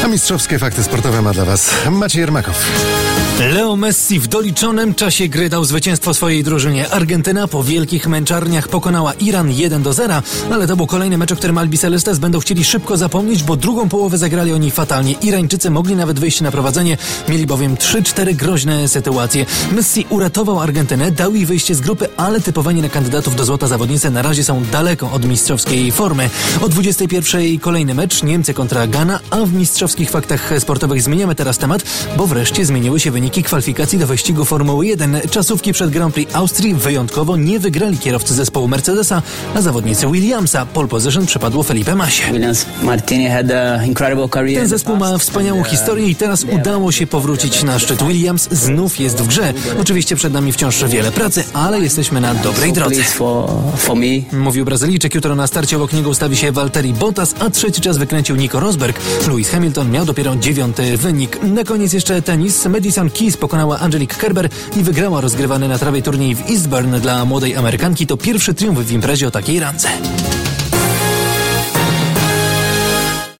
A mistrzowskie fakty sportowe ma dla Was Maciej Jermakow. Leo Messi w doliczonym czasie gry dał zwycięstwo swojej drużynie. Argentyna po wielkich męczarniach pokonała Iran 1-0, ale to był kolejny mecz, o którym Albicelestes będą chcieli szybko zapomnieć, bo drugą połowę zagrali oni fatalnie. Irańczycy mogli nawet wyjść na prowadzenie, mieli bowiem 3-4 groźne sytuacje. Messi uratował Argentynę, dał jej wyjście z grupy, ale typowani na kandydatów do złota zawodnicy na razie są daleko od mistrzowskiej formy. O 21:00 kolejny mecz, Niemcy kontra Ghana, a w mistrzowskich faktach sportowych zmieniamy teraz temat, bo wreszcie zmieniły się wyniki kwalifikacji do wyścigu Formuły 1. Czasówki przed Grand Prix Austrii wyjątkowo nie wygrali kierowcy zespołu Mercedesa, a zawodnicy Williamsa. Pole position przypadło Felipe Massie. Ten zespół ma wspaniałą historię i teraz udało się powrócić na szczyt. Williams znów jest w grze. Oczywiście przed nami wciąż wiele pracy, ale jesteśmy na dobrej drodze. Mówił Brazylijczyk. Jutro na starcie obok niego ustawi się Valtteri Bottas, a trzeci czas wykręcił Nico Rosberg. Lewis Hamilton miał dopiero 9. wynik. Na koniec jeszcze tenis. Madison Keys pokonała Angelique Kerber i wygrała rozgrywany na trawie turniej w Eastbourne dla młodej Amerykanki. To pierwszy triumf w imprezie o takiej randze.